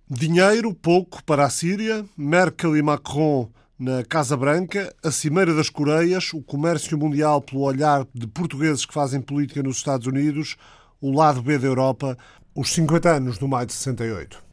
Dinheiro, pouco para a Síria, Merkel e Macron na Casa Branca, a Cimeira das Coreias, o comércio mundial pelo olhar de portugueses que fazem política nos Estados Unidos, o lado B da Europa, os 50 anos do Maio de 68.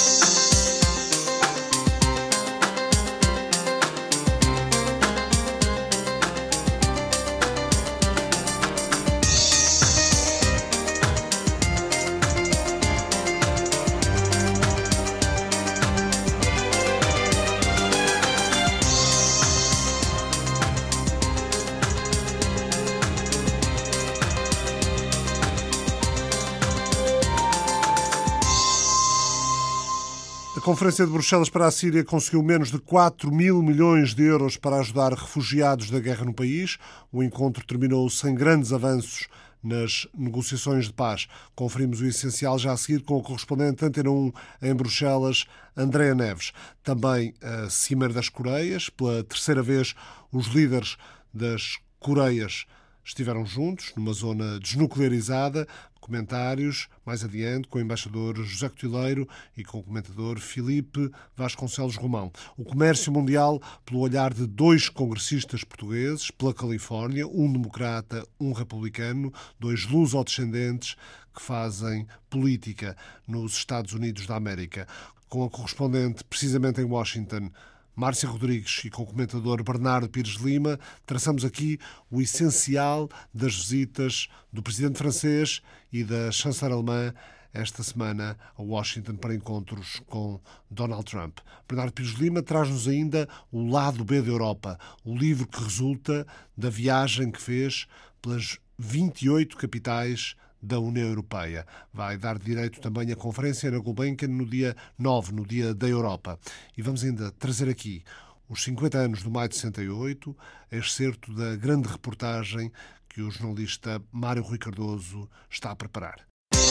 A Conferência de Bruxelas para a Síria conseguiu menos de 4 mil milhões de euros para ajudar refugiados da guerra no país. O encontro terminou sem grandes avanços nas negociações de paz. Conferimos o essencial já a seguir com o correspondente Antena 1 em Bruxelas, Andréa Neves. Também a Cimeira das Coreias. Pela terceira vez, os líderes das Coreias estiveram juntos, numa zona desnuclearizada. Comentários mais adiante com o embaixador José Cotileiro e com o comentador Filipe Vasconcelos Romão. O comércio mundial pelo olhar de dois congressistas portugueses, pela Califórnia, um democrata, um republicano, dois luso-descendentes que fazem política nos Estados Unidos da América. Com a correspondente precisamente em Washington, Márcia Rodrigues, e com o comentador Bernardo Pires Lima, traçamos aqui o essencial das visitas do presidente francês e da chanceler alemã esta semana a Washington para encontros com Donald Trump. Bernardo Pires Lima traz-nos ainda o lado B da Europa, o livro que resulta da viagem que fez pelas 28 capitais da União Europeia. Vai dar direito também à conferência na Gulbenkian no dia 9, no Dia da Europa. E vamos ainda trazer aqui os 50 anos do Maio de 68, excerto da grande reportagem que o jornalista Mário Rui Cardoso está a preparar.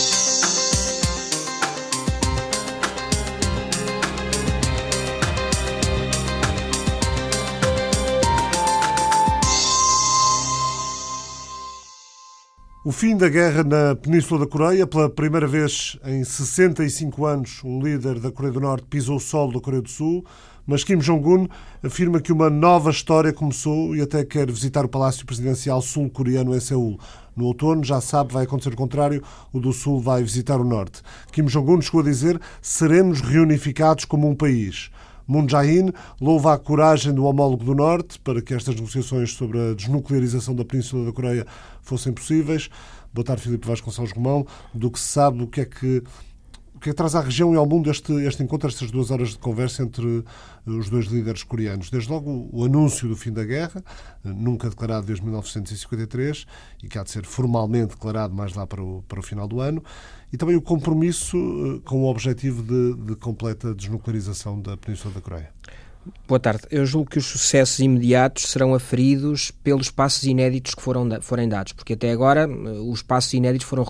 O fim da guerra na Península da Coreia. Pela primeira vez em 65 anos, um líder da Coreia do Norte pisou o solo da Coreia do Sul, mas Kim Jong-un afirma que uma nova história começou e até quer visitar o Palácio Presidencial sul-coreano em Seul. No outono, já sabe, vai acontecer o contrário, o do Sul vai visitar o Norte. Kim Jong-un chegou a dizer: seremos reunificados como um país. Moon Jae-in louva a coragem do homólogo do Norte para que estas negociações sobre a desnuclearização da Península da Coreia fossem possíveis. Boa tarde, Filipe Vasconcelos Romão. Do que se sabe, o que é que traz à região e ao mundo este encontro, estas 2 horas de conversa entre os dois líderes coreanos? Desde logo o anúncio do fim da guerra, nunca declarado desde 1953 e que há de ser formalmente declarado mais lá para o final do ano, e também o compromisso com o objetivo de completa desnuclearização da Península da Coreia. Boa tarde. Eu julgo que os sucessos imediatos serão aferidos pelos passos inéditos que forem dados, porque até agora os passos inéditos foram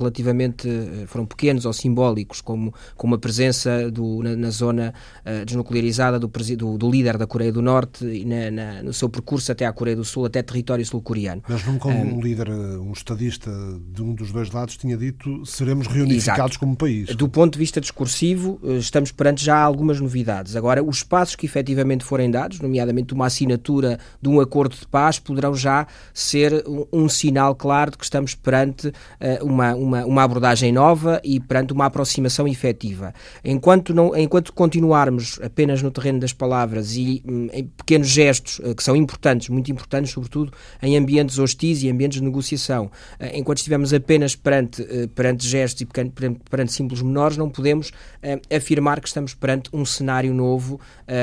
pequenos ou simbólicos, como a presença na zona desnuclearizada do líder da Coreia do Norte e no seu percurso até à Coreia do Sul, até território sul-coreano. Mas nunca um líder, um estadista de um dos dois lados tinha dito: seremos reunificados como país. Do ponto de vista discursivo, estamos perante já algumas novidades. Agora, os passos que efetivamente forem dados, nomeadamente uma assinatura de um acordo de paz, poderão já ser um sinal claro de que estamos perante uma abordagem nova e perante uma aproximação efetiva. Enquanto continuarmos apenas no terreno das palavras e em pequenos gestos que são importantes, muito importantes, sobretudo em ambientes hostis e ambientes de negociação, enquanto estivermos apenas perante gestos e perante símbolos menores, não podemos afirmar que estamos perante um cenário novo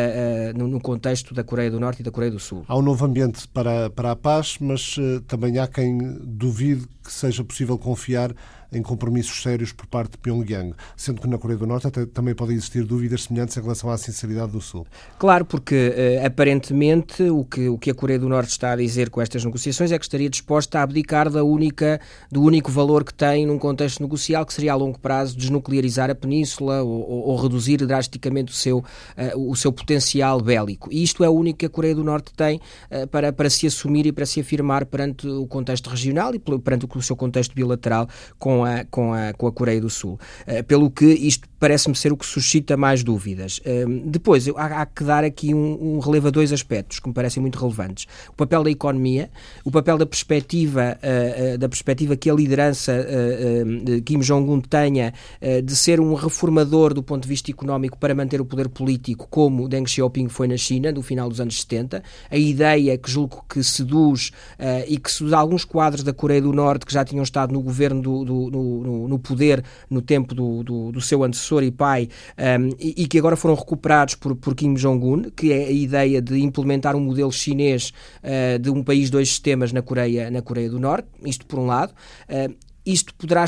no contexto da Coreia do Norte e da Coreia do Sul. Há um novo ambiente para a paz, mas também há quem duvide que seja possível confiar em compromissos sérios por parte de Pyongyang, sendo que na Coreia do Norte até também podem existir dúvidas semelhantes em relação à sinceridade do Sul. Claro, porque aparentemente o que a Coreia do Norte está a dizer com estas negociações é que estaria disposta a abdicar do único valor que tem num contexto negocial, que seria a longo prazo desnuclearizar a península ou reduzir drasticamente o seu potencial bélico. E isto é o único que a Coreia do Norte tem para se assumir e para se afirmar perante o contexto regional e perante o seu contexto bilateral com com a Coreia do Sul. Pelo que isto parece-me ser o que suscita mais dúvidas. Depois, há que dar aqui um relevo a dois aspectos que me parecem muito relevantes. O papel da economia, o papel da perspectiva que a liderança de Kim Jong-un tenha de ser um reformador do ponto de vista económico para manter o poder político, como Deng Xiaoping foi na China, no final dos anos 70. A ideia que julgo que seduz e que seduz alguns quadros da Coreia do Norte que já tinham estado no governo no poder no tempo do seu antecessor e pai, e que agora foram recuperados por Kim Jong-un, que é a ideia de implementar um modelo chinês de um país, dois sistemas na Coreia do Norte, isto por um lado. Isto poderá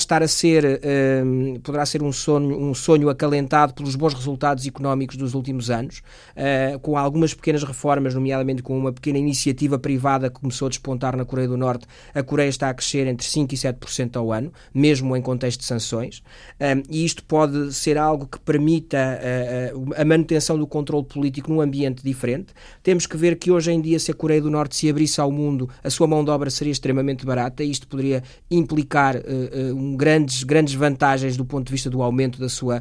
ser um sonho acalentado pelos bons resultados económicos dos últimos anos, com algumas pequenas reformas, nomeadamente com uma pequena iniciativa privada que começou a despontar na Coreia do Norte. A Coreia está a crescer entre 5% e 7% ao ano, mesmo em contexto de sanções, e isto pode ser algo que permita a manutenção do controle político num ambiente diferente. Temos que ver que hoje em dia, se a Coreia do Norte se abrisse ao mundo, a sua mão de obra seria extremamente barata, e isto poderia implicar grandes vantagens do ponto de vista do aumento da sua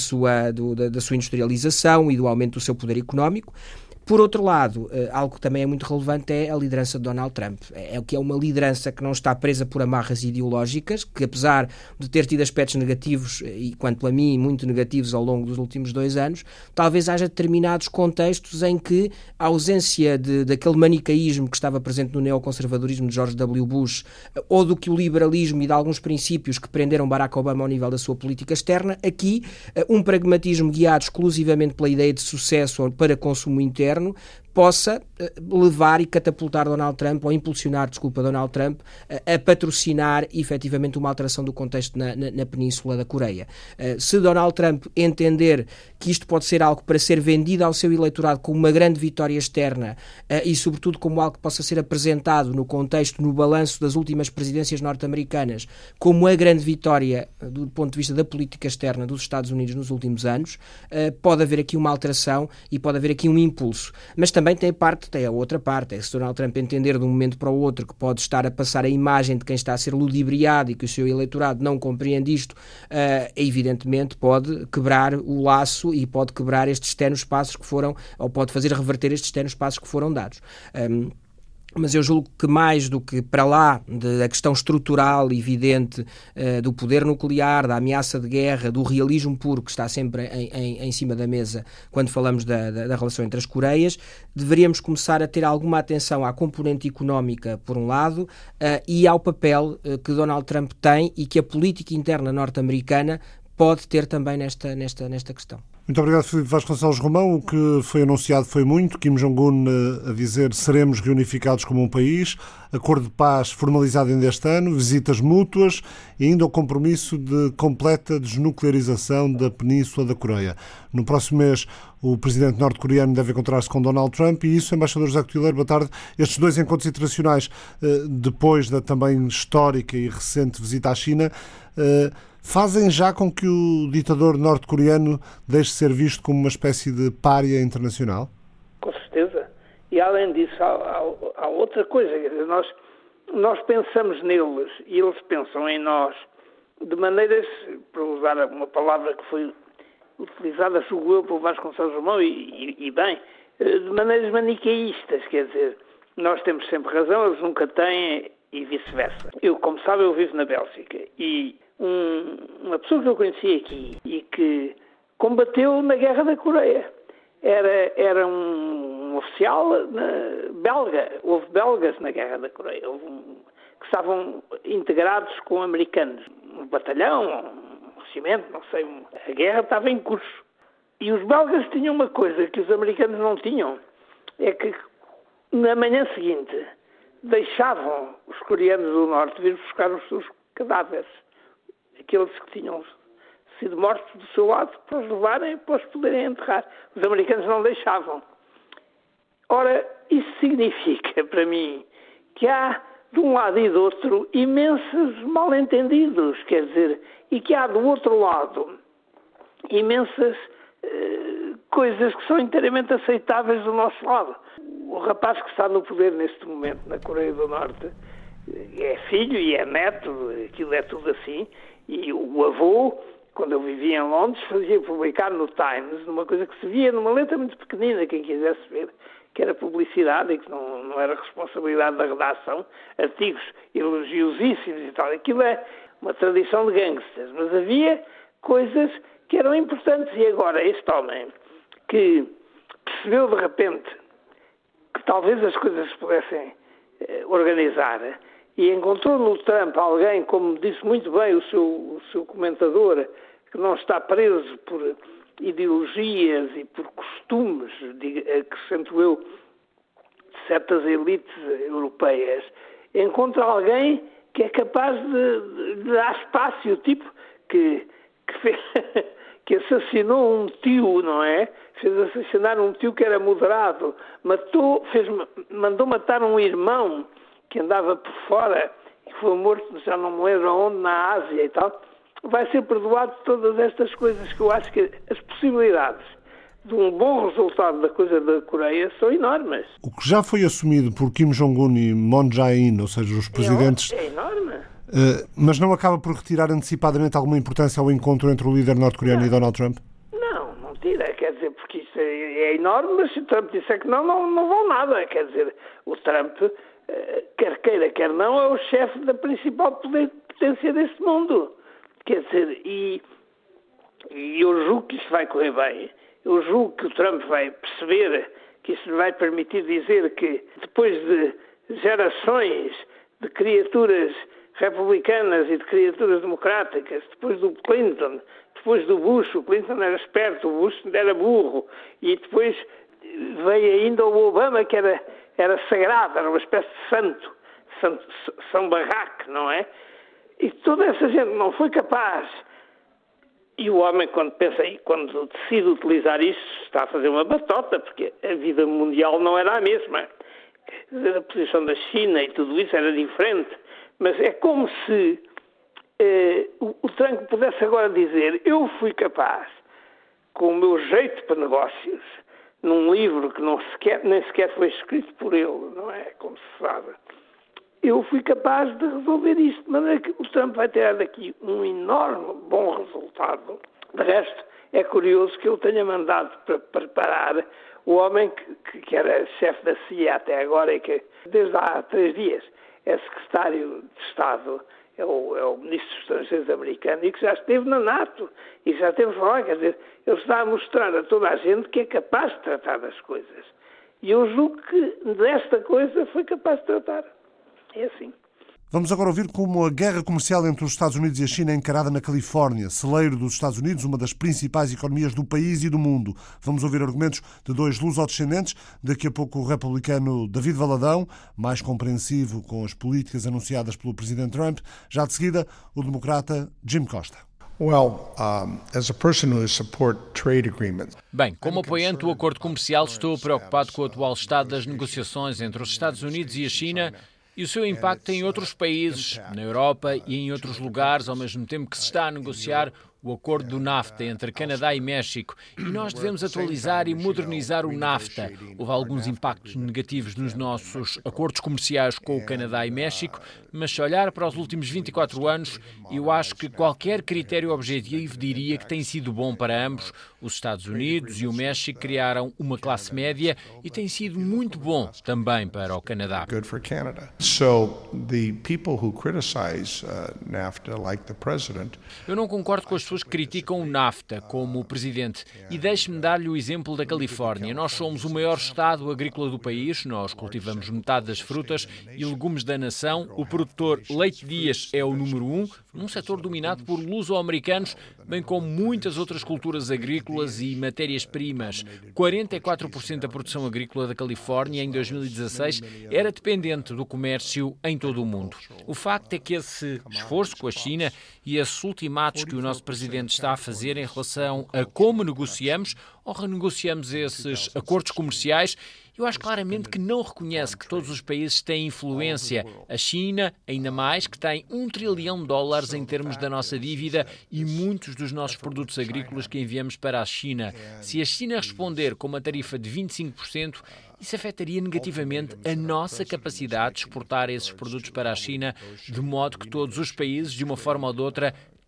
industrialização e do aumento do seu poder económico. Por outro lado, algo que também é muito relevante é a liderança de Donald Trump. É uma liderança que não está presa por amarras ideológicas, que apesar de ter tido aspectos negativos, e quanto a mim, muito negativos ao longo dos últimos 2 anos, talvez haja determinados contextos em que a ausência daquele manicaísmo que estava presente no neoconservadorismo de George W. Bush, ou do que o liberalismo e de alguns princípios que prenderam Barack Obama ao nível da sua política externa, aqui um pragmatismo guiado exclusivamente pela ideia de sucesso para consumo interno possa levar e catapultar Donald Trump, ou impulsionar, Donald Trump, a patrocinar efetivamente uma alteração do contexto na Península da Coreia. Se Donald Trump entender que isto pode ser algo para ser vendido ao seu eleitorado como uma grande vitória externa e, sobretudo, como algo que possa ser apresentado no contexto, no balanço das últimas presidências norte-americanas, como a grande vitória do ponto de vista da política externa dos Estados Unidos nos últimos anos, pode haver aqui uma alteração e pode haver aqui um impulso. Mas também tem a outra parte, se Donald Trump entender de um momento para o outro que pode estar a passar a imagem de quem está a ser ludibriado e que o seu eleitorado não compreende isto, evidentemente pode quebrar o laço e pode quebrar estes ténues passos que foram, ou pode fazer reverter estes ténues passos que foram dados. Mas eu julgo que mais do que para lá da questão estrutural evidente do poder nuclear, da ameaça de guerra, do realismo puro que está sempre em cima da mesa quando falamos da relação entre as Coreias, deveríamos começar a ter alguma atenção à componente económica, por um lado, e ao papel que Donald Trump tem e que a política interna norte-americana pode ter também nesta questão. Muito obrigado, Filipe Vasconcelos Romão. O que foi anunciado foi muito. Kim Jong-un a dizer seremos reunificados como um país, acordo de paz formalizado ainda este ano, visitas mútuas e ainda o compromisso de completa desnuclearização da Península da Coreia. No próximo mês, o presidente norte-coreano deve encontrar-se com Donald Trump e isso, embaixador José Cotileiro, boa tarde. Estes 2 encontros internacionais, depois da também histórica e recente visita à China, fazem já com que o ditador norte-coreano deixe de ser visto como uma espécie de pária internacional? Com certeza. E além disso, há outra coisa. Nós pensamos neles e eles pensam em nós de maneiras, para usar uma palavra que foi utilizada, julgo eu, por Vasconcelos Romão, e bem, de maneiras maniqueístas. Quer dizer, nós temos sempre razão, eles nunca têm e vice-versa. Eu, como sabe, eu vivo na Bélgica e uma pessoa que eu conheci aqui e que combateu na Guerra da Coreia era um oficial belga. Houve belgas na Guerra da Coreia, que estavam integrados com americanos. Um batalhão, um regimento, não sei. A guerra estava em curso. E os belgas tinham uma coisa que os americanos não tinham, é que na manhã seguinte deixavam os coreanos do Norte vir buscar os seus cadáveres, aqueles que tinham sido mortos do seu lado, para os levarem, para os poderem enterrar. Os americanos não deixavam. Ora, isso significa, para mim, que há, de um lado e do outro, imensos mal-entendidos, quer dizer, e que há, do outro lado, imensas coisas que são inteiramente aceitáveis do nosso lado. O rapaz que está no poder neste momento, na Coreia do Norte, é filho e é neto, aquilo é tudo assim, E o avô, quando eu vivia em Londres, fazia publicar no Times uma coisa que se via numa letra muito pequenina, quem quisesse ver, que era publicidade e que não era responsabilidade da redação, artigos elogiosíssimos e tal. Aquilo é uma tradição de gangsters, mas havia coisas que eram importantes. E agora este homem, que percebeu de repente que talvez as coisas se pudessem organizar, e encontrou no Trump alguém, como disse muito bem o seu comentador, que não está preso por ideologias e por costumes, acrescento eu, de certas elites europeias, encontra alguém que é capaz de dar espaço, o tipo que assassinou um tio, não é? Fez assassinar um tio que era moderado, mandou matar um irmão que andava por fora, que foi morto, já não me lembro onde, na Ásia e tal. Vai ser perdoado de todas estas coisas, que eu acho que as possibilidades de um bom resultado da coisa da Coreia são enormes. O que já foi assumido por Kim Jong-un e Moon Jae-in, ou seja, os presidentes... É enorme. Mas não acaba por retirar antecipadamente alguma importância ao encontro entre o líder norte-coreano e Donald Trump? Não tira, quer dizer, porque isso é enorme, mas se o Trump disser que não vale nada. Quer dizer, o Trump, quer queira, quer não, é o chefe da principal potência deste mundo. Quer dizer, e eu julgo que isso vai correr bem. Eu julgo que o Trump vai perceber que isso lhe vai permitir dizer que, depois de gerações de criaturas republicanas e de criaturas democráticas, depois do Clinton, depois do Bush, o Clinton era esperto, o Bush era burro, e depois veio ainda o Obama, que era sagrado, era uma espécie de santo, São Barraque, não é? E toda essa gente não foi capaz. E o homem, quando decide utilizar isso, está a fazer uma batota, porque a vida mundial não era a mesma. A posição da China e tudo isso era diferente. Mas é como se o Trump pudesse agora dizer: eu fui capaz, com o meu jeito para negócios, num livro que nem sequer foi escrito por ele, não é? Como se sabe. Eu fui capaz de resolver isto, de maneira que o Trump vai ter daqui um enorme bom resultado. De resto, é curioso que ele tenha mandado para preparar o homem que era chefe da CIA até agora e que, desde há 3 dias, é secretário de Estado, é o ministro dos Estrangeiros americano, e que já esteve na NATO, e já esteve a falar, quer dizer, ele está a mostrar a toda a gente que é capaz de tratar das coisas. E eu julgo que desta coisa foi capaz de tratar. É assim. Vamos agora ouvir como a guerra comercial entre os Estados Unidos e a China é encarada na Califórnia, celeiro dos Estados Unidos, uma das principais economias do país e do mundo. Vamos ouvir argumentos de 2 lusodescendentes, daqui a pouco o republicano David Valadão, mais compreensivo com as políticas anunciadas pelo presidente Trump, já de seguida o democrata Jim Costa. Bem, como apoiante do acordo comercial, estou preocupado com o atual estado das negociações entre os Estados Unidos e a China e o seu impacto em outros países, na Europa e em outros lugares, ao mesmo tempo que se está a negociar o acordo do NAFTA entre Canadá e México. E nós devemos atualizar e modernizar o NAFTA. Houve alguns impactos negativos nos nossos acordos comerciais com o Canadá e México, mas se olhar para os últimos 24 anos, eu acho que qualquer critério objetivo diria que tem sido bom para ambos. Os Estados Unidos e o México criaram uma classe média e tem sido muito bom também para o Canadá. Eu não concordo com as pessoas que criticam o NAFTA, como o Presidente. E deixe-me dar-lhe o exemplo da Califórnia. Nós somos o maior estado agrícola do país, nós cultivamos metade das frutas e legumes da nação. O produtor Leite Dias é o número 1, num setor dominado por luso-americanos, bem como muitas outras culturas agrícolas e matérias-primas. 44% da produção agrícola da Califórnia em 2016 era dependente do comércio em todo o mundo. O facto é que esse esforço com a China e esses ultimatos que o nosso Presidente está a fazer em relação a como negociamos ou renegociamos esses acordos comerciais, eu acho claramente que não reconhece que todos os países têm influência. A China, ainda mais, que tem $1 trilhão em termos da nossa dívida e muitos dos nossos produtos agrícolas que enviamos para a China. Se a China responder com uma tarifa de 25%, isso afetaria negativamente a nossa capacidade de exportar esses produtos para a China, de modo que todos os países, de uma forma ou de outra,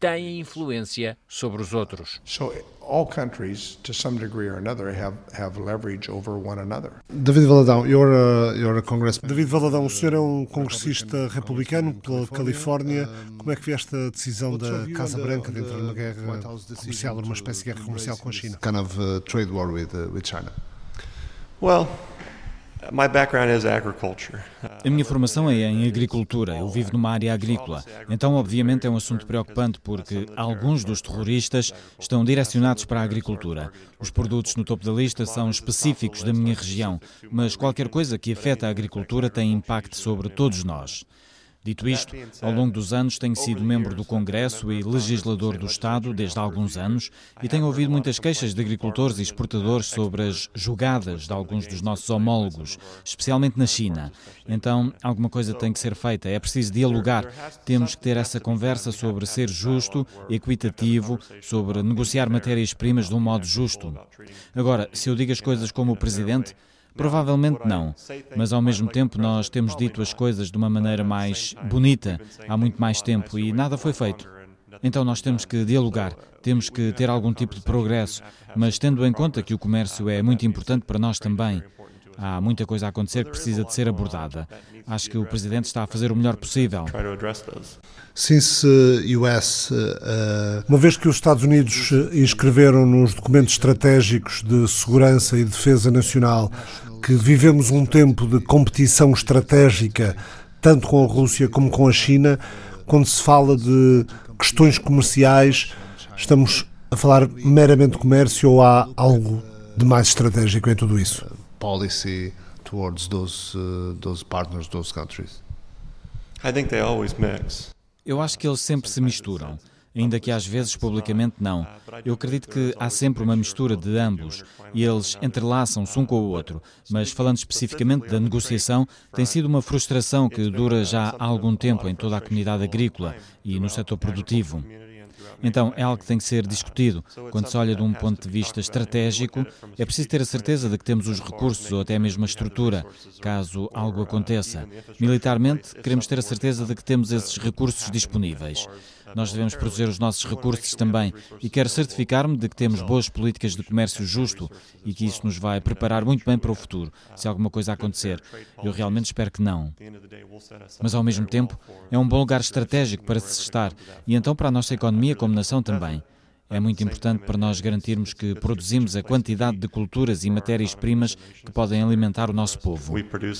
têm influência sobre os outros. All countries, to some degree or another, have leverage over one another. David Valadão, you're a congressman. David Valadão, o senhor é um congressista republicano pela Califórnia. Como é que vê esta decisão da Casa Branca de entrar numa guerra comercial, numa espécie de guerra comercial com a China? Kind of trade war with China. Well, my background is agriculture. A minha formação é em agricultura, eu vivo numa área agrícola. Então, obviamente, é um assunto preocupante porque alguns dos terroristas estão direcionados para a agricultura. Os produtos no topo da lista são específicos da minha região, mas qualquer coisa que afeta a agricultura tem impacto sobre todos nós. Dito isto, ao longo dos anos tenho sido membro do Congresso e legislador do Estado desde há alguns anos e tenho ouvido muitas queixas de agricultores e exportadores sobre as jogadas de alguns dos nossos homólogos, especialmente na China. Então, alguma coisa tem que ser feita, é preciso dialogar, temos que ter essa conversa sobre ser justo, equitativo, sobre negociar matérias-primas de um modo justo. Agora, se eu digo as coisas como o Presidente, provavelmente não, mas ao mesmo tempo nós temos dito as coisas de uma maneira mais bonita há muito mais tempo e nada foi feito. Então nós temos que dialogar, temos que ter algum tipo de progresso, mas tendo em conta que o comércio é muito importante para nós também. Há muita coisa a acontecer que precisa de ser abordada. Acho que o Presidente está a fazer o melhor possível. Uma vez que os Estados Unidos inscreveram nos documentos estratégicos de segurança e defesa nacional que vivemos um tempo de competição estratégica, tanto com a Rússia como com a China, quando se fala de questões comerciais, estamos a falar meramente de comércio ou há algo de mais estratégico em tudo isso? Policy towards those partners, those countries? I think they always mix. Eu acho que eles sempre se misturam, ainda que às vezes publicamente não. Eu acredito que há sempre uma mistura de ambos e eles entrelaçam-se um com o outro, mas falando especificamente da negociação, tem sido uma frustração que dura já há algum tempo em toda a comunidade agrícola e no setor produtivo. Então, é algo que tem que ser discutido. Quando se olha de um ponto de vista estratégico, é preciso ter a certeza de que temos os recursos ou até mesmo a estrutura, caso algo aconteça. Militarmente, queremos ter a certeza de que temos esses recursos disponíveis. Nós devemos proteger os nossos recursos também e quero certificar-me de que temos boas políticas de comércio justo e que isso nos vai preparar muito bem para o futuro, se alguma coisa acontecer. Eu realmente espero que não. Mas, ao mesmo tempo, é um bom lugar estratégico para se estar e então para a nossa economia como nação também. É muito importante para nós garantirmos que produzimos a quantidade de culturas e matérias-primas que podem alimentar o nosso povo.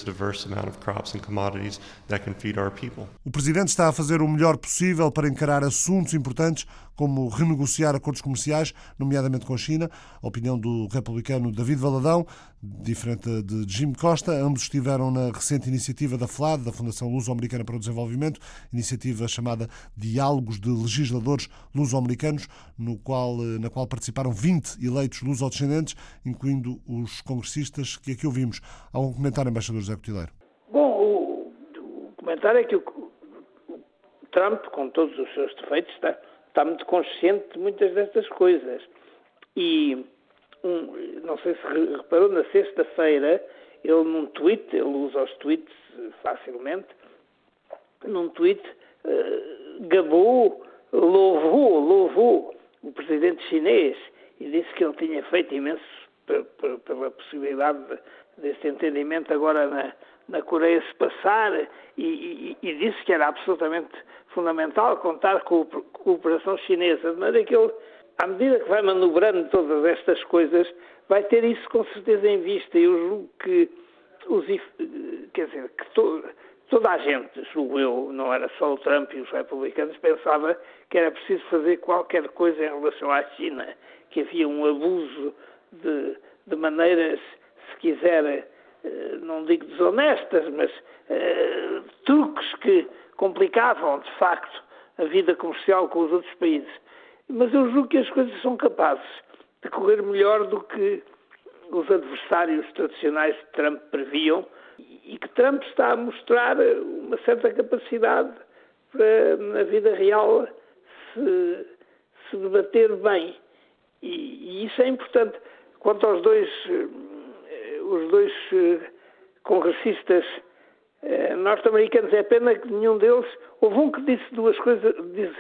O Presidente está a fazer o melhor possível para encarar assuntos importantes como renegociar acordos comerciais, nomeadamente com a China. A opinião do republicano David Valadão, diferente de Jim Costa. Ambos estiveram na recente iniciativa da FLAD, da Fundação Luso-Americana para o Desenvolvimento, iniciativa chamada Diálogos de Legisladores Luso-Americanos, na qual participaram 20 eleitos luso-descendentes, incluindo os congressistas que aqui ouvimos. Há um comentário, embaixador José Cotileiro. Bom, o comentário é que o Trump, com todos os seus defeitos, está muito consciente de muitas destas coisas. E, não sei se reparou, na sexta-feira, ele num tweet, ele usa os tweets facilmente, num tweet gabou, louvou o presidente chinês e disse que ele tinha feito imenso pela possibilidade desse entendimento agora na Coreia se passar e disse que era absolutamente fundamental contar com a cooperação chinesa, de maneira que ele, à medida que vai manobrando todas estas coisas, vai ter isso com certeza em vista. Eu julgo que toda a gente, julgo eu, não era só o Trump e os republicanos, pensava que era preciso fazer qualquer coisa em relação à China, que havia um abuso de maneiras, se quiser, não digo desonestas, mas truques que complicavam, de facto, a vida comercial com os outros países. Mas eu julgo que as coisas são capazes de correr melhor do que os adversários tradicionais de Trump previam e que Trump está a mostrar uma certa capacidade para, na vida real, se debater bem. E isso é importante. Quanto aos os dois congressistas norte-americanos, é pena que nenhum deles... Houve um que disse duas coisas,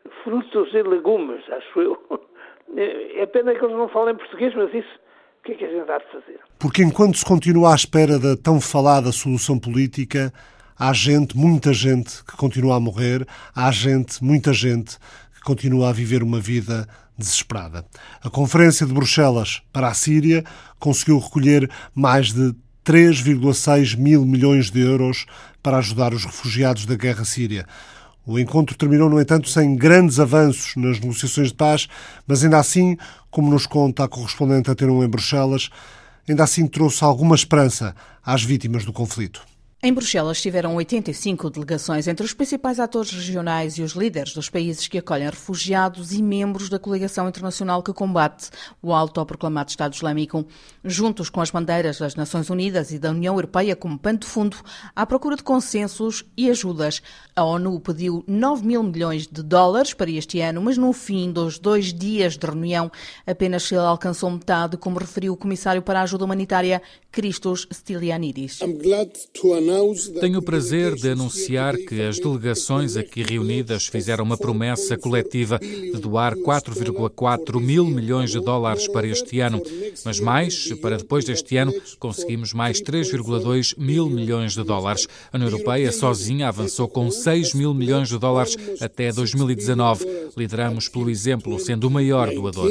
frutos e legumes, acho eu. É pena que eles não falem português, mas isso, o que é que a gente há de fazer? Porque enquanto se continua à espera da tão falada solução política, há gente, muita gente, que continua a morrer, há gente, muita gente, que continua a viver uma vida desesperada. A Conferência de Bruxelas para a Síria conseguiu recolher mais de 3,6 mil milhões de euros para ajudar os refugiados da guerra síria. O encontro terminou, no entanto, sem grandes avanços nas negociações de paz, mas ainda assim, como nos conta a correspondente a T1 em Bruxelas, ainda assim trouxe alguma esperança às vítimas do conflito. Em Bruxelas estiveram 85 delegações entre os principais atores regionais e os líderes dos países que acolhem refugiados e membros da coligação internacional que combate o autoproclamado Estado Islâmico, juntos com as bandeiras das Nações Unidas e da União Europeia como pano de fundo, à procura de consensos e ajudas. A ONU pediu 9 mil milhões de dólares para este ano, mas no fim dos 2 dias de reunião apenas se alcançou metade, como referiu o Comissário para a Ajuda Humanitária, Christos Stylianides. Tenho o prazer de anunciar que as delegações aqui reunidas fizeram uma promessa coletiva de doar 4,4 mil milhões de dólares para este ano. Mas mais, para depois deste ano, conseguimos mais 3,2 mil milhões de dólares. A União Europeia sozinha avançou com 6 mil milhões de dólares até 2019. Lideramos pelo exemplo, sendo o maior doador.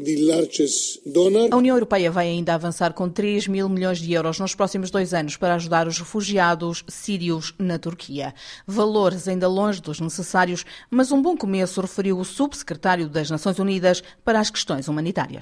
A União Europeia vai ainda avançar com 3 mil milhões de euros nos próximos 2 anos para ajudar os refugiados sírios na Turquia. Valores ainda longe dos necessários, mas um bom começo, referiu o subsecretário das Nações Unidas para as questões humanitárias.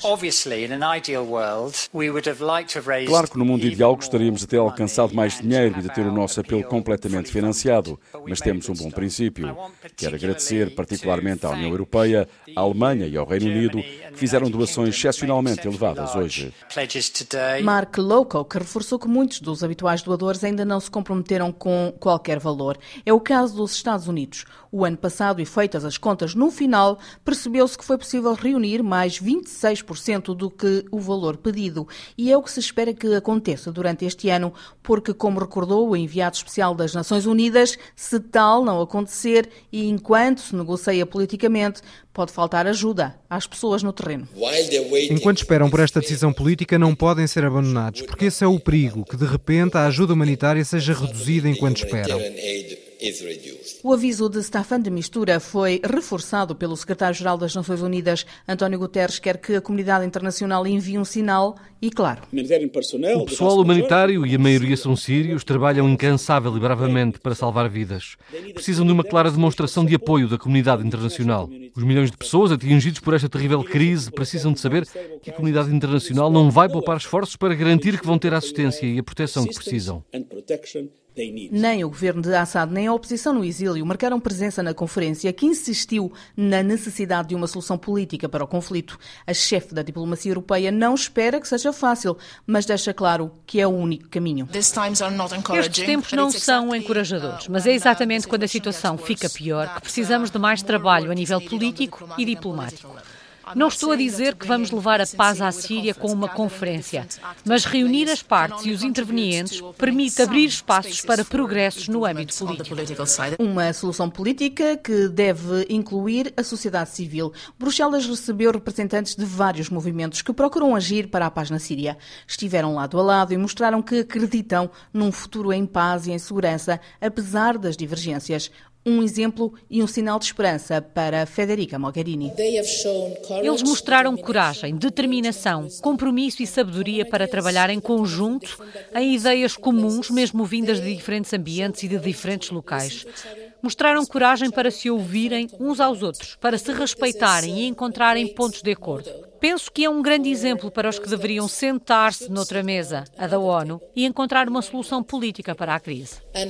Claro que no mundo ideal gostaríamos de ter alcançado mais dinheiro e de ter o nosso apelo completamente financiado, mas temos um bom princípio. Quero agradecer particularmente à União Europeia, à Alemanha e ao Reino Unido, que fizeram doações excepcionalmente elevadas hoje. Mark Lowcock reforçou que muitos dos habituais doadores ainda não se comprometeram com qualquer valor. É o caso dos Estados Unidos. O ano passado, e feitas as contas no final, percebeu-se que foi possível reunir mais 26% do que o valor pedido. E é o que se espera que aconteça durante este ano, porque, como recordou o enviado especial das Nações Unidas, se tal não acontecer e enquanto se negocia politicamente, pode faltar ajuda às pessoas no terreno. Enquanto esperam por esta decisão política, não podem ser abandonados, porque esse é o perigo, que de repente a ajuda humanitária seja reduzida enquanto esperam. O aviso de Staffan de Mistura foi reforçado pelo secretário-geral das Nações Unidas. António Guterres quer que a comunidade internacional envie um sinal e, claro, o pessoal humanitário, e a maioria são sírios, trabalham incansável e bravamente para salvar vidas. Precisam de uma clara demonstração de apoio da comunidade internacional. Os milhões de pessoas atingidos por esta terrível crise precisam de saber que a comunidade internacional não vai poupar esforços para garantir que vão ter a assistência e a proteção que precisam. Nem o governo de Assad nem a oposição no exílio marcaram presença na conferência, que insistiu na necessidade de uma solução política para o conflito. A chefe da diplomacia europeia não espera que seja fácil, mas deixa claro que é o único caminho. Estes tempos não são encorajadores, mas é exatamente quando a situação fica pior que precisamos de mais trabalho a nível político e diplomático. Não estou a dizer que vamos levar a paz à Síria com uma conferência, mas reunir as partes e os intervenientes permite abrir espaços para progressos no âmbito político. Uma solução política que deve incluir a sociedade civil. Bruxelas recebeu representantes de vários movimentos que procuram agir para a paz na Síria. Estiveram lado a lado e mostraram que acreditam num futuro em paz e em segurança, apesar das divergências. Um exemplo e um sinal de esperança para Federica Mogherini. Eles mostraram coragem, determinação, compromisso e sabedoria para trabalhar em conjunto em ideias comuns, mesmo vindas de diferentes ambientes e de diferentes locais. Mostraram coragem para se ouvirem uns aos outros, para se respeitarem e encontrarem pontos de acordo. Penso que é um grande exemplo para os que deveriam sentar-se noutra mesa, a da ONU, e encontrar uma solução política para a crise.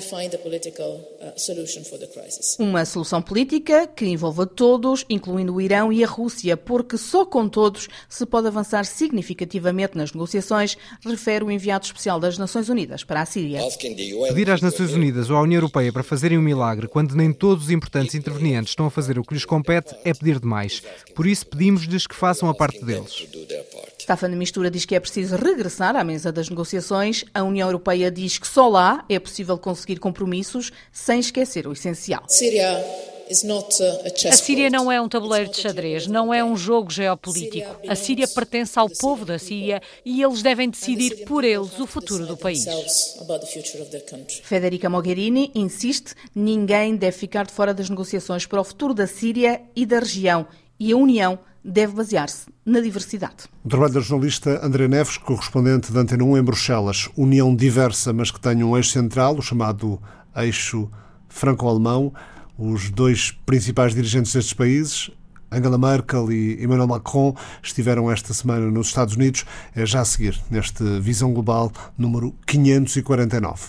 Uma solução política que envolva todos, incluindo o Irão e a Rússia, porque só com todos se pode avançar significativamente nas negociações, refere o enviado especial das Nações Unidas para a Síria. Pedir às Nações Unidas ou à União Europeia para fazerem um milagre quando nem todos os importantes intervenientes estão a fazer o que lhes compete é pedir demais. Por isso pedimos-lhes que façam a parte deles. Staffan de Mistura diz que é preciso regressar à mesa das negociações. A União Europeia diz que só lá é possível conseguir compromissos sem esquecer o essencial. A Síria não é um tabuleiro de xadrez, não é um jogo geopolítico. A Síria pertence ao povo da Síria e eles devem decidir por eles o futuro do país. Federica Mogherini insiste: ninguém deve ficar de fora das negociações para o futuro da Síria e da região, e a União deve basear-se na diversidade. O trabalho da jornalista André Neves, correspondente da Antena 1 em Bruxelas. União diversa, mas que tem um eixo central, o chamado eixo franco-alemão. Os dois principais dirigentes destes países, Angela Merkel e Emmanuel Macron, estiveram esta semana nos Estados Unidos. É já a seguir, neste Visão Global número 549.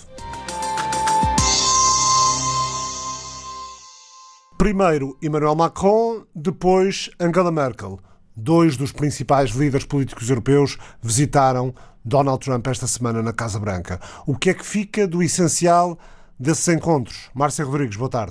Primeiro Emmanuel Macron, depois Angela Merkel. Dois dos principais líderes políticos europeus visitaram Donald Trump esta semana na Casa Branca. O que é que fica do essencial desses encontros? Márcia Rodrigues, boa tarde.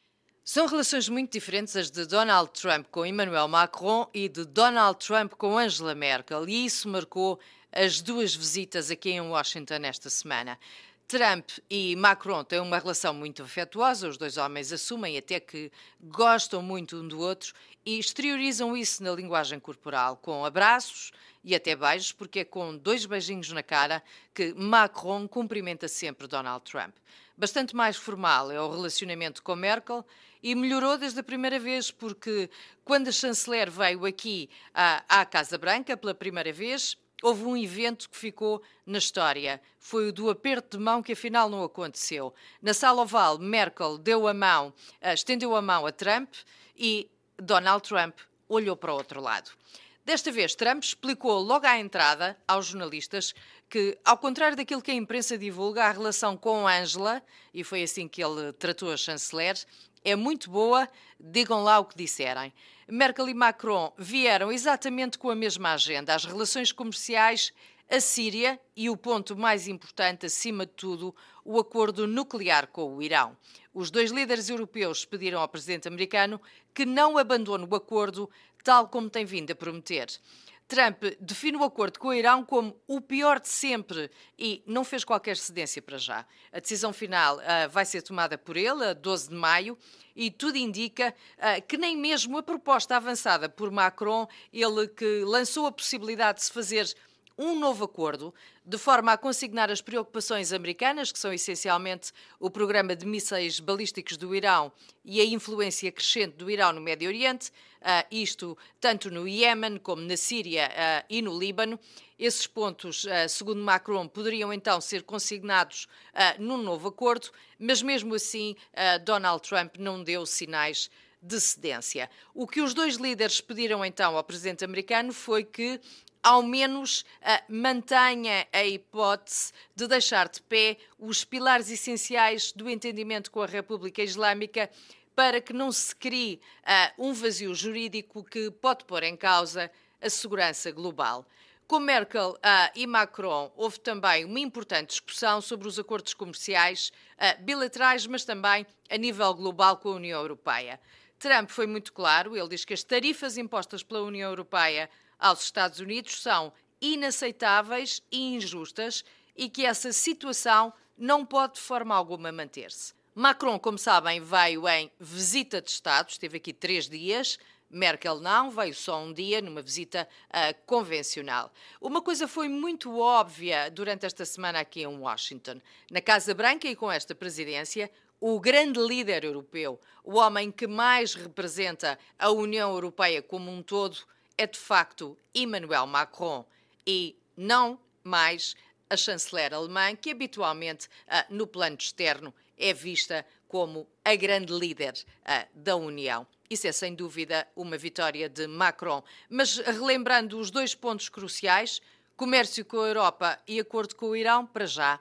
São relações muito diferentes as de Donald Trump com Emmanuel Macron e de Donald Trump com Angela Merkel, e isso marcou as duas visitas aqui em Washington esta semana. Trump e Macron têm uma relação muito afetuosa, os dois homens assumem até que gostam muito um do outro e exteriorizam isso na linguagem corporal, com abraços e até beijos, porque é com 2 beijinhos na cara que Macron cumprimenta sempre Donald Trump. Bastante mais formal é o relacionamento com Merkel e melhorou desde a primeira vez, porque quando a chanceler veio aqui à Casa Branca pela primeira vez, houve um evento que ficou na história. Foi o do aperto de mão, que afinal não aconteceu. Na Sala Oval, Merkel estendeu a mão a Trump e Donald Trump olhou para o outro lado. Desta vez, Trump explicou logo à entrada aos jornalistas que, ao contrário daquilo que a imprensa divulga, a relação com Angela, e foi assim que ele tratou a chanceler, é muito boa, digam lá o que disserem. Merkel e Macron vieram exatamente com a mesma agenda: as relações comerciais, a Síria e, o ponto mais importante, acima de tudo, o acordo nuclear com o Irão. Os dois líderes europeus pediram ao presidente americano que não abandone o acordo, tal como tem vindo a prometer. Trump define o acordo com o Irão como o pior de sempre e não fez qualquer cedência para já. A decisão final vai ser tomada por ele, a 12 de maio, e tudo indica que nem mesmo a proposta avançada por Macron, ele que lançou a possibilidade de se fazer um novo acordo, de forma a consignar as preocupações americanas, que são essencialmente o programa de mísseis balísticos do Irão e a influência crescente do Irão no Médio Oriente, isto tanto no Iémen como na Síria e no Líbano. Esses pontos, segundo Macron, poderiam então ser consignados num novo acordo, mas mesmo assim Donald Trump não deu sinais de cedência. O que os dois líderes pediram então ao presidente americano foi que ao menos mantenha a hipótese de deixar de pé os pilares essenciais do entendimento com a República Islâmica, para que não se crie um vazio jurídico que pode pôr em causa a segurança global. Com Merkel e Macron, houve também uma importante discussão sobre os acordos comerciais bilaterais, mas também a nível global com a União Europeia. Trump foi muito claro, ele diz que as tarifas impostas pela União Europeia aos Estados Unidos são inaceitáveis e injustas e que essa situação não pode de forma alguma manter-se. Macron, como sabem, veio em visita de Estado, esteve aqui 3 dias. Merkel não, veio só um dia numa visita convencional. Uma coisa foi muito óbvia durante esta semana aqui em Washington. Na Casa Branca e com esta presidência, o grande líder europeu, o homem que mais representa a União Europeia como um todo, é de facto Emmanuel Macron e não mais a chanceler alemã, que habitualmente no plano externo é vista como a grande líder da União. Isso é sem dúvida uma vitória de Macron. Mas relembrando os 2 pontos cruciais, comércio com a Europa e acordo com o Irão, para já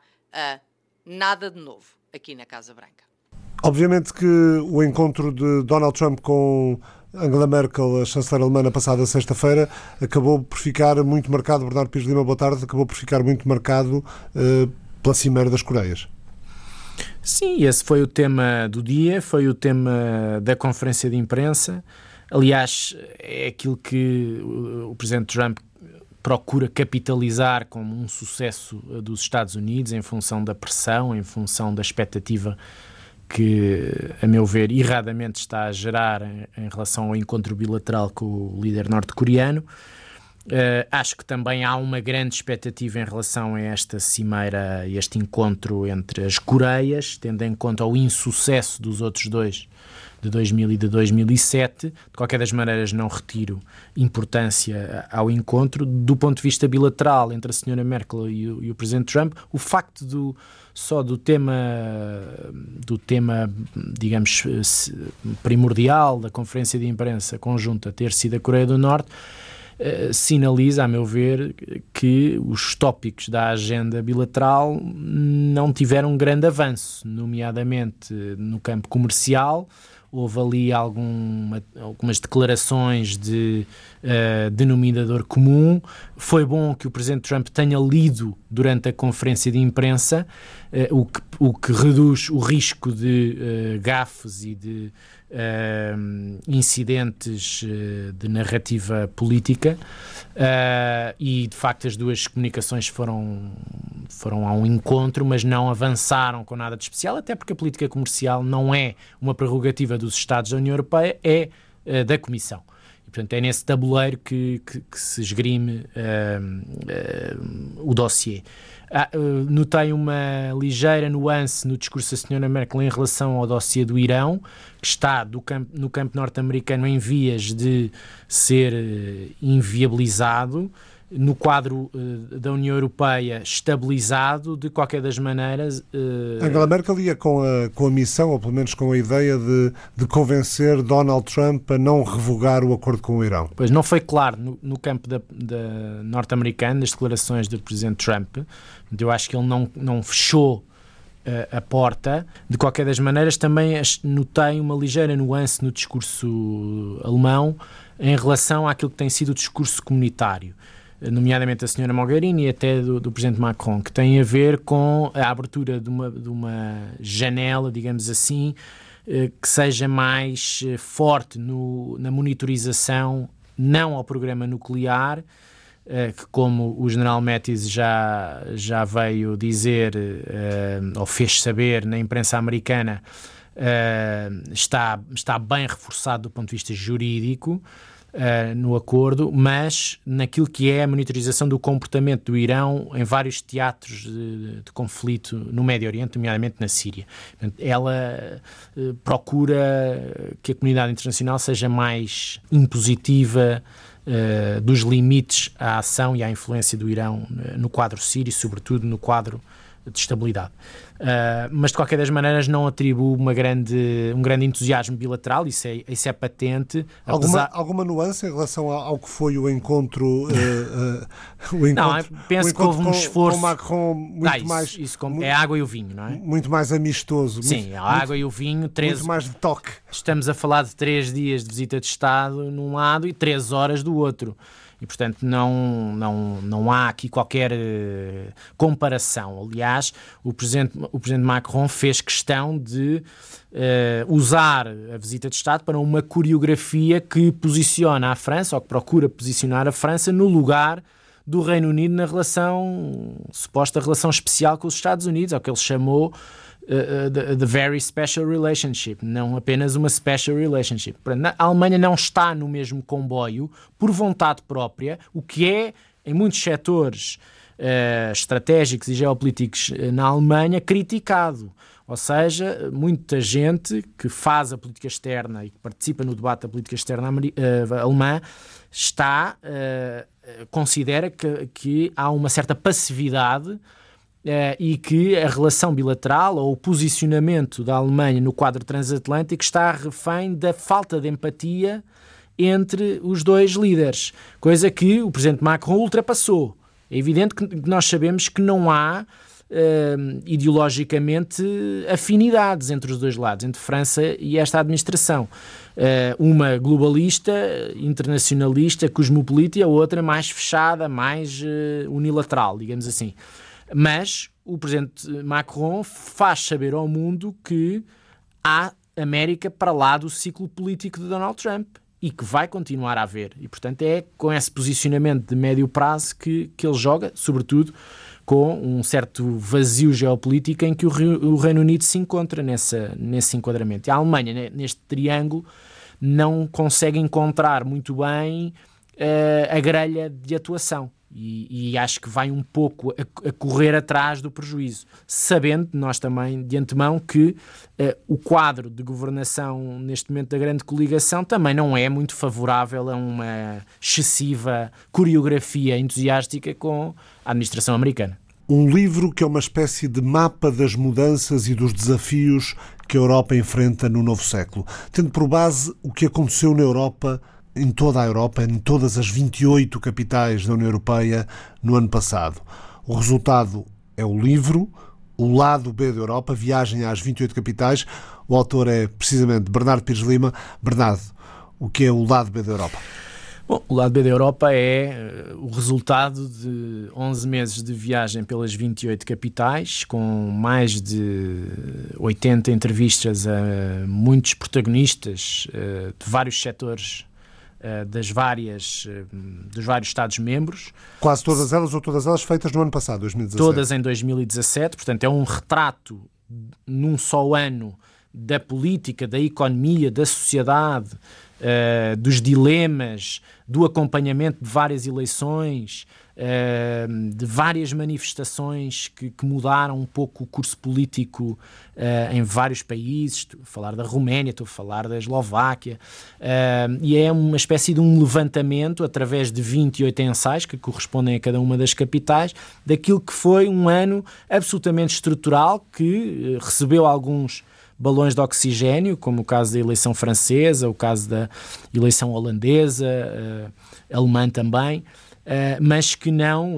nada de novo aqui na Casa Branca. Obviamente que o encontro de Donald Trump com Angela Merkel, a chanceler alemã, na passada sexta-feira, acabou por ficar muito marcado, Bernardo Pires Lima, boa tarde, acabou por ficar muito marcado pela Cimeira das Coreias. Sim, esse foi o tema do dia, foi o tema da conferência de imprensa. Aliás, é aquilo que o presidente Trump procura capitalizar como um sucesso dos Estados Unidos, em função da pressão, em função da expectativa que, a meu ver, erradamente está a gerar em relação ao encontro bilateral com o líder norte-coreano. Acho que também há uma grande expectativa em relação a esta cimeira, este encontro entre as Coreias, tendo em conta o insucesso dos outros dois, de 2000 e de 2007. De qualquer das maneiras, não retiro importância ao encontro. Do ponto de vista bilateral entre a senhora Merkel e o presidente Trump, o facto do tema, digamos, primordial da conferência de imprensa conjunta ter sido a Coreia do Norte, sinaliza, a meu ver, que os tópicos da agenda bilateral não tiveram grande avanço, nomeadamente no campo comercial. Houve ali algumas declarações de denominador comum. Foi bom que o presidente Trump tenha lido durante a conferência de imprensa, o que reduz o risco de gafes e de incidentes de narrativa política, e de facto as duas comunicações foram a um encontro, mas não avançaram com nada de especial, até porque a política comercial não é uma prerrogativa dos Estados da União Europeia, é da Comissão. E, portanto, é nesse tabuleiro que se esgrime o dossiê. Notei uma ligeira nuance no discurso da senhora Merkel em relação ao dossiê do Irão, que está no campo norte-americano em vias de ser inviabilizado, no quadro da União Europeia estabilizado. De qualquer das maneiras... Angela Merkel ia com a missão, ou pelo menos com a ideia de convencer Donald Trump a não revogar o acordo com o Irão. Pois não foi claro no campo da norte-americano, das declarações do presidente Trump. Eu acho que ele não fechou a porta. De qualquer das maneiras, também notei uma ligeira nuance no discurso alemão em relação àquilo que tem sido o discurso comunitário, nomeadamente a senhora Mogherini e até do presidente Macron, que tem a ver com a abertura de uma janela, digamos assim, que seja mais forte na monitorização, não ao programa nuclear, que, como o general Mattis já veio dizer, ou fez saber na imprensa americana, está bem reforçado do ponto de vista jurídico, no acordo, mas naquilo que é a monitorização do comportamento do Irão em vários teatros de conflito no Médio Oriente, nomeadamente na Síria. Ela procura que a comunidade internacional seja mais impositiva dos limites à ação e à influência do Irão no quadro sírio, sobretudo no quadro de estabilidade. Mas de qualquer das maneiras não atribuo um grande entusiasmo bilateral, isso é patente. Alguma nuance em relação ao que foi o encontro? Penso que houve um esforço com Macron muito mais... é a água e o vinho, não é? Muito mais amistoso. Sim, a água e o vinho. Muito mais de toque. Estamos a falar de 3 dias de visita de Estado num lado e 3 horas do outro. E, portanto, não há aqui qualquer comparação. Aliás, o presidente Macron fez questão de usar a visita de Estado para uma coreografia que posiciona a França, ou que procura posicionar a França no lugar do Reino Unido na suposta relação especial com os Estados Unidos, ao que ele chamou the very special relationship, não apenas uma special relationship. A Alemanha não está no mesmo comboio por vontade própria, o que é, em muitos setores estratégicos e geopolíticos na Alemanha, criticado. Ou seja, muita gente que faz a política externa e que participa no debate da política externa alemã considera que há uma certa passividade e que a relação bilateral ou o posicionamento da Alemanha no quadro transatlântico está refém da falta de empatia entre os dois líderes, coisa que o presidente Macron ultrapassou. É evidente que nós sabemos que não há ideologicamente afinidades entre os dois lados, entre França e esta administração. Uma globalista, internacionalista, cosmopolita, e a outra mais fechada, mais unilateral, digamos assim. Mas o presidente Macron faz saber ao mundo que há América para lá do ciclo político de Donald Trump e que vai continuar a haver. E, portanto, é com esse posicionamento de médio prazo que ele joga, sobretudo com um certo vazio geopolítico em que o Reino Unido se encontra nesse enquadramento. E a Alemanha, neste triângulo, não consegue encontrar muito bem a grelha de atuação. E acho que vai um pouco a correr atrás do prejuízo, sabendo nós também de antemão que o quadro de governação neste momento da grande coligação também não é muito favorável a uma excessiva coreografia entusiástica com a administração americana. Um livro que é uma espécie de mapa das mudanças e dos desafios que a Europa enfrenta no novo século, tendo por base o que aconteceu na Europa, em toda a Europa, em todas as 28 capitais da União Europeia no ano passado. O resultado é o livro, O Lado B da Europa, Viagem às 28 capitais. O autor é precisamente Bernardo Pires Lima. Bernardo, o que é o Lado B da Europa? Bom, o Lado B da Europa é o resultado de 11 meses de viagem pelas 28 capitais, com mais de 80 entrevistas a muitos protagonistas de vários setores dos vários Estados-membros. Quase todas elas ou todas elas feitas no ano passado, 2017? Todas em 2017, portanto é um retrato num só ano da política, da economia, da sociedade, dos dilemas, do acompanhamento de várias eleições, de várias manifestações que mudaram um pouco o curso político em vários países. Estou a falar da Roménia, estou a falar da Eslováquia, e é uma espécie de um levantamento através de 28 ensaios que correspondem a cada uma das capitais, daquilo que foi um ano absolutamente estrutural, que recebeu alguns balões de oxigénio, como o caso da eleição francesa, o caso da eleição holandesa, alemã também, mas que não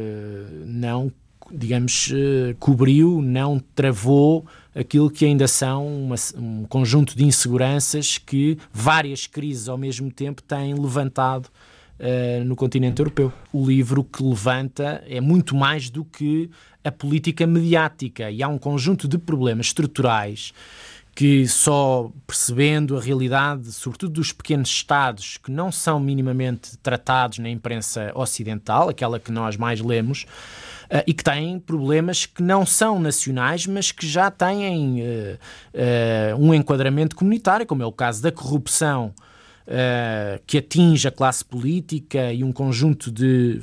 digamos, cobriu, não travou aquilo que ainda são um conjunto de inseguranças que várias crises ao mesmo tempo têm levantado no continente europeu. O livro que levanta é muito mais do que a política mediática, e há um conjunto de problemas estruturais que só percebendo a realidade, sobretudo dos pequenos Estados, que não são minimamente tratados na imprensa ocidental, aquela que nós mais lemos, e que têm problemas que não são nacionais, mas que já têm um enquadramento comunitário, como é o caso da corrupção, que atinge a classe política e um conjunto de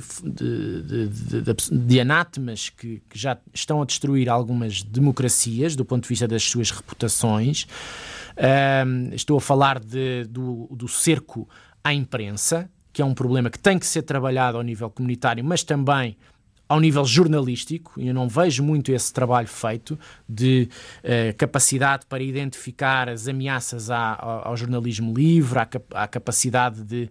anátemas que já estão a destruir algumas democracias do ponto de vista das suas reputações. Estou a falar do cerco à imprensa, que é um problema que tem que ser trabalhado ao nível comunitário, mas também ao nível jornalístico, e eu não vejo muito esse trabalho feito de capacidade para identificar as ameaças ao jornalismo livre, à capacidade de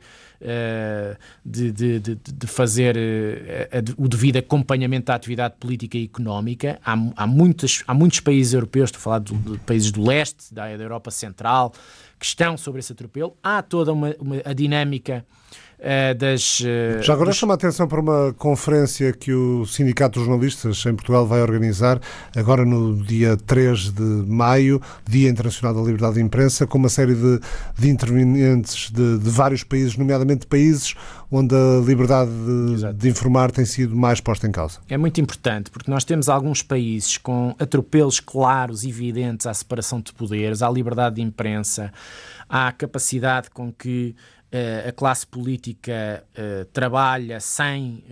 fazer o devido acompanhamento da atividade política e económica. Há muitos países europeus, estou a falar de países do leste, da Europa Central, que estão sobre esse atropelo. Há toda a dinâmica Já agora chama a atenção para uma conferência que o Sindicato dos Jornalistas em Portugal vai organizar agora no dia 3 de maio, Dia Internacional da Liberdade de Imprensa, com uma série de intervenientes de vários países, nomeadamente países onde a liberdade de informar tem sido mais posta em causa. É muito importante, porque nós temos alguns países com atropelos claros e evidentes à separação de poderes, à liberdade de imprensa, à capacidade com que a classe política trabalha sem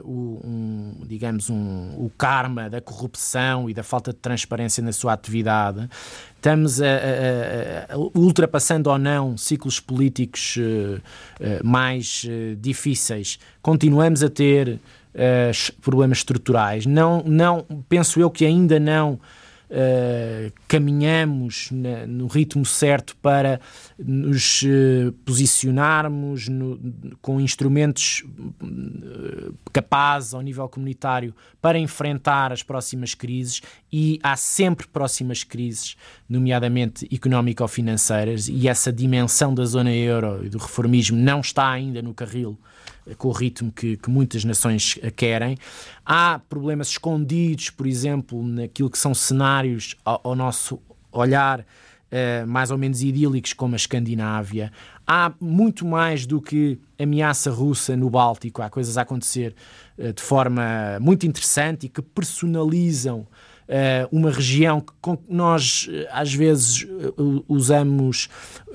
o karma da corrupção e da falta de transparência na sua atividade. Estamos ultrapassando ou não ciclos políticos mais difíceis. Continuamos a ter problemas estruturais. Não, penso eu que ainda não caminhamos no ritmo certo para nos posicionarmos com instrumentos capazes ao nível comunitário para enfrentar as próximas crises, e há sempre próximas crises, nomeadamente económico-financeiras, e essa dimensão da zona euro e do reformismo não está ainda no carril com o ritmo que muitas nações querem. Há problemas escondidos, por exemplo, naquilo que são cenários ao nosso olhar mais ou menos idílicos como a Escandinávia. Há muito mais do que ameaça russa no Báltico. Há coisas a acontecer de forma muito interessante e que personalizam uma região que nós às vezes usamos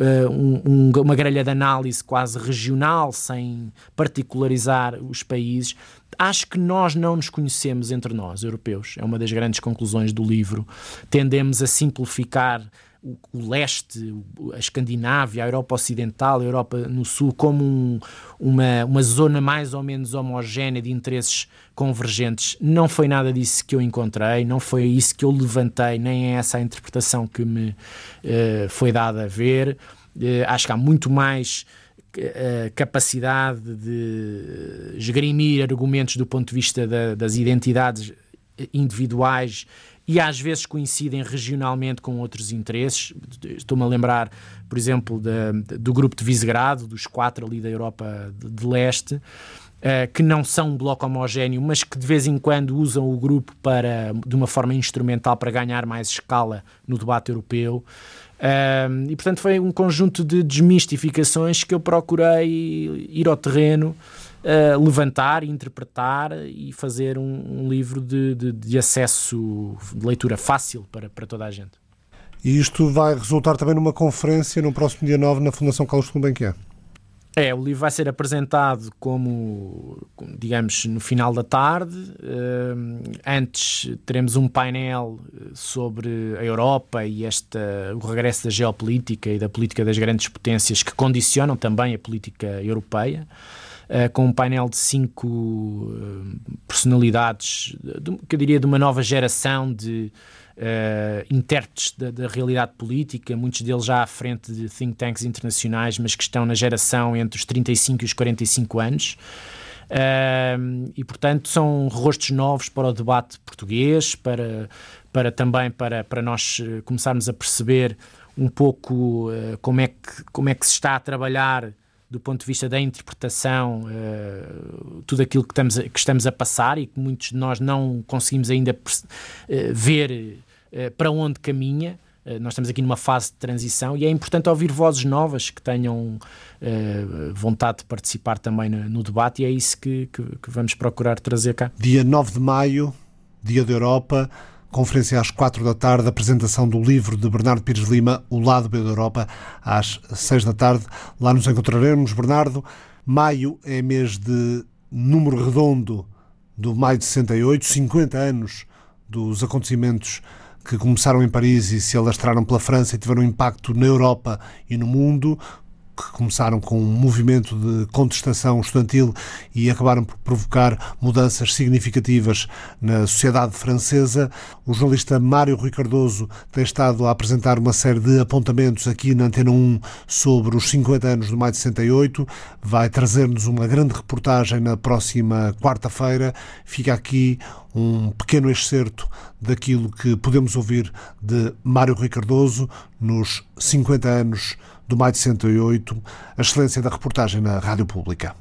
uma grelha de análise quase regional, sem particularizar os países. Acho que nós não nos conhecemos entre nós, europeus. É uma das grandes conclusões do livro. Tendemos a simplificar o leste, a Escandinávia, a Europa Ocidental, a Europa no Sul, como uma zona mais ou menos homogénea de interesses convergentes. Não foi nada disso que eu encontrei, não foi isso que eu levantei, nem é essa a interpretação que me foi dada a ver. Acho que há muito mais capacidade de esgrimir argumentos do ponto de vista das identidades individuais e às vezes coincidem regionalmente com outros interesses. Estou-me a lembrar, por exemplo, do grupo de Visegrado, dos 4 ali da Europa de Leste, que não são um bloco homogéneo, mas que de vez em quando usam o grupo de uma forma instrumental para ganhar mais escala no debate europeu. E, portanto, foi um conjunto de desmistificações que eu procurei ir ao terreno, levantar, interpretar e fazer um livro de acesso, de leitura fácil para toda a gente. E isto vai resultar também numa conferência no próximo dia 9 na Fundação Carlos Gulbenkian. O livro vai ser apresentado digamos, no final da tarde. Antes teremos um painel sobre a Europa e o regresso da geopolítica e da política das grandes potências que condicionam também a política europeia, com um painel de 5 personalidades, que eu diria de uma nova geração de intérpretes da realidade política, muitos deles já à frente de think tanks internacionais, mas que estão na geração entre os 35 e os 45 anos. E, portanto, são rostos novos para o debate português, também para nós começarmos a perceber um pouco como é que se está a trabalhar do ponto de vista da interpretação, tudo aquilo que estamos a passar e que muitos de nós não conseguimos ainda ver para onde caminha. Nós estamos aqui numa fase de transição e é importante ouvir vozes novas que tenham vontade de participar também no debate, e é isso que vamos procurar trazer cá. Dia 9 de maio, Dia da Europa, conferência às 4 da tarde, apresentação do livro de Bernardo Pires Lima, O Lado B da Europa, às 6 da tarde. Lá nos encontraremos. Bernardo, maio é mês de número redondo do maio de 68, 50 anos dos acontecimentos que começaram em Paris e se alastraram pela França e tiveram impacto na Europa e no mundo, que começaram com um movimento de contestação estudantil e acabaram por provocar mudanças significativas na sociedade francesa. O jornalista Mário Rui Cardoso tem estado a apresentar uma série de apontamentos aqui na Antena 1 sobre os 50 anos do maio de 68. Vai trazer-nos uma grande reportagem na próxima quarta-feira. Fica aqui um pequeno excerto daquilo que podemos ouvir de Mário Rui Cardoso nos 50 anos do maio de 68, a excelência da reportagem na Rádio Pública.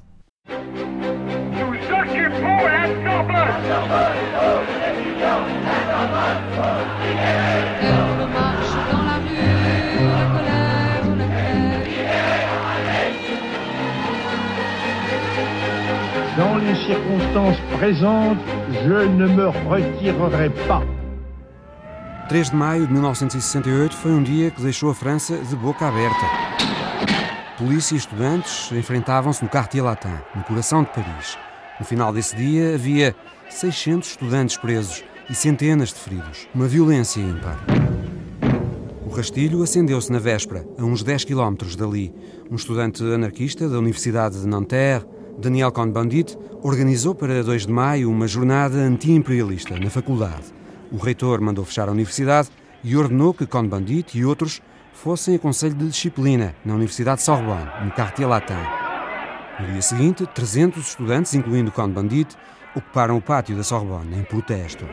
Dans les circonstances présentes, je ne me retirerai pas. 3 de maio de 1968 foi um dia que deixou a França de boca aberta. Polícia e estudantes enfrentavam-se no Quartier Latin, no coração de Paris. No final desse dia havia 600 estudantes presos e centenas de feridos. Uma violência ímpar. O rastilho acendeu-se na véspera, a uns 10 quilómetros dali. Um estudante anarquista da Universidade de Nanterre, Daniel Cohn-Bendit, organizou para 2 de maio uma jornada anti-imperialista na faculdade. O reitor mandou fechar a universidade e ordenou que Cohn-Bendit e outros fossem a conselho de disciplina na Universidade de Sorbonne, no Quartier Latin. No dia seguinte, 300 estudantes, incluindo Cohn-Bendit, ocuparam o pátio da Sorbonne em protesto.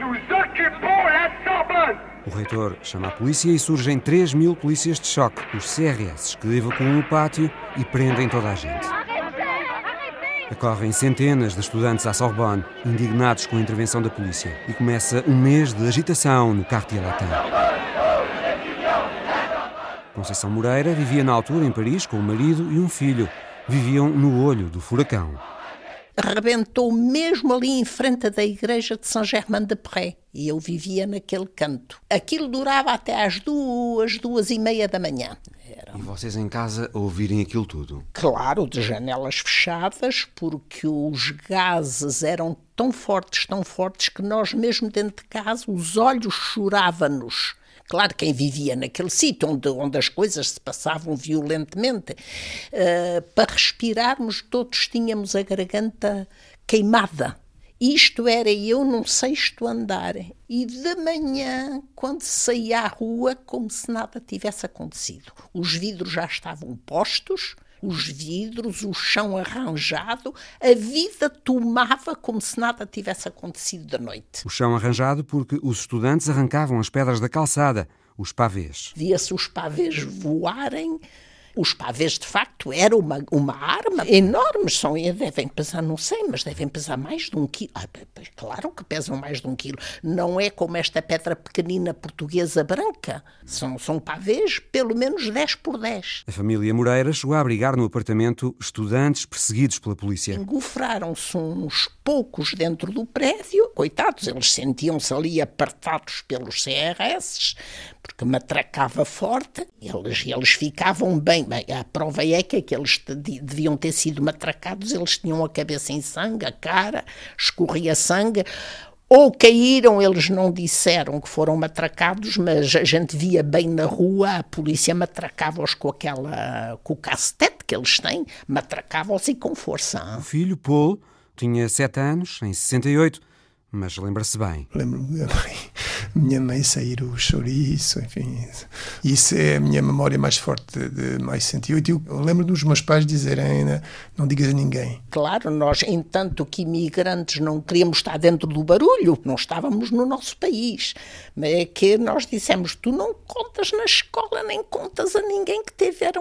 O reitor chama a polícia e surgem 3.000 polícias de choque, os CRS, que evacuam o pátio e prendem toda a gente. Acorrem centenas de estudantes à Sorbonne, indignados com a intervenção da polícia, e começa um mês de agitação no Quartier Latin. Conceição Moreira vivia na altura em Paris com o marido e um filho. Viviam no olho do furacão. Rebentou mesmo ali em frente da igreja de Saint-Germain-des-Prés. E eu vivia naquele canto. Aquilo durava até às 2h30 da manhã. E vocês em casa a ouvirem aquilo tudo? Claro, de janelas fechadas, porque os gases eram tão fortes, que nós mesmo dentro de casa, os olhos choravam-nos. Claro, quem vivia naquele sítio onde as coisas se passavam violentamente, para respirarmos todos tínhamos a garganta queimada. Isto era eu num 6º andar. E de manhã, quando saía à rua, como se nada tivesse acontecido. Os vidros já estavam postos, o chão arranjado, a vida tomava como se nada tivesse acontecido de noite. O chão arranjado porque os estudantes arrancavam as pedras da calçada, os pavês. Via-se os pavês voarem. Os pavês, de facto, eram uma arma enormes. Devem pesar, não sei, mas devem pesar mais de 1 quilo. Claro que pesam mais de 1 quilo. Não é como esta pedra pequenina portuguesa branca. São pavês pelo menos 10 por 10. A família Moreira chegou a abrigar no apartamento estudantes perseguidos pela polícia. Engofraram-se uns poucos dentro do prédio. Coitados, eles sentiam-se ali apertados pelos CRS, porque matracava forte. Eles ficavam bem. A prova é que aqueles deviam ter sido matracados, eles tinham a cabeça em sangue, a cara, escorria sangue, ou caíram, eles não disseram que foram matracados, mas a gente via bem na rua, a polícia matracava-os com o cacetete que eles têm, matracava-os e com força. O filho, Paul, tinha 7 anos, em 68, mas lembra-se bem. Lembro-me da minha mãe sair o chouriço, enfim. Isso é a minha memória mais forte de mais 68. Eu lembro dos meus pais dizerem, não digas a ninguém. Claro, nós, entanto que imigrantes, não queríamos estar dentro do barulho, não estávamos no nosso país. Mas é que nós dissemos, tu não contas na escola, nem contas a ninguém que tiveram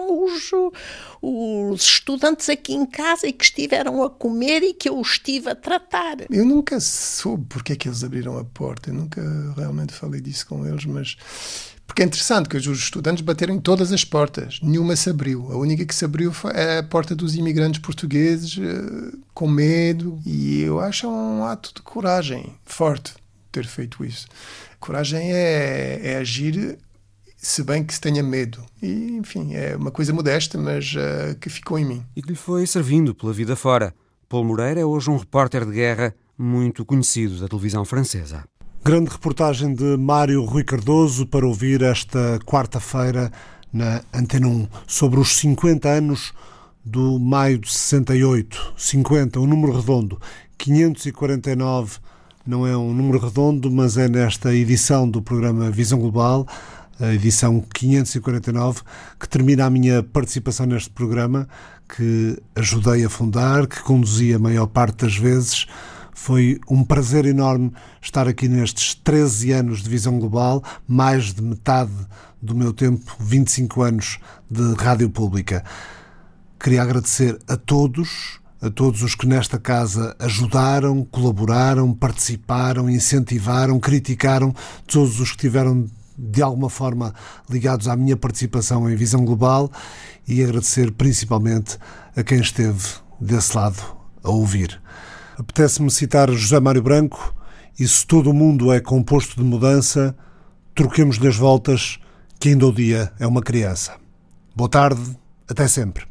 os estudantes aqui em casa e que estiveram a comer e que eu os estive a tratar. Eu nunca soube porque é que eles abriram a porta. Eu nunca realmente falei disso com eles, mas... Porque é interessante que os estudantes bateram em todas as portas. Nenhuma se abriu. A única que se abriu foi a porta dos imigrantes portugueses, com medo. E eu acho um ato de coragem forte ter feito isso. Coragem é agir, se bem que se tenha medo. E, enfim, é uma coisa modesta, mas que ficou em mim. E que lhe foi servindo pela vida fora. Paul Moreira é hoje um repórter de guerra muito conhecido da televisão francesa. Grande reportagem de Mário Rui Cardoso para ouvir esta quarta-feira na Antena 1 sobre os 50 anos do maio de 68. 50, um número redondo. 549 não é um número redondo, mas é nesta edição do programa Visão Global, a edição 549, que termina a minha participação neste programa, que ajudei a fundar, que conduzi a maior parte das vezes. Foi um prazer enorme estar aqui nestes 13 anos de Visão Global, mais de metade do meu tempo, 25 anos de rádio pública. Queria agradecer a todos os que nesta casa ajudaram, colaboraram, participaram, incentivaram, criticaram, todos os que tiveram de alguma forma ligados à minha participação em Visão Global, e agradecer principalmente a quem esteve desse lado a ouvir. Apetece-me citar José Mário Branco: e se todo o mundo é composto de mudança, troquemos nas voltas, que ainda o dia é uma criança. Boa tarde, até sempre.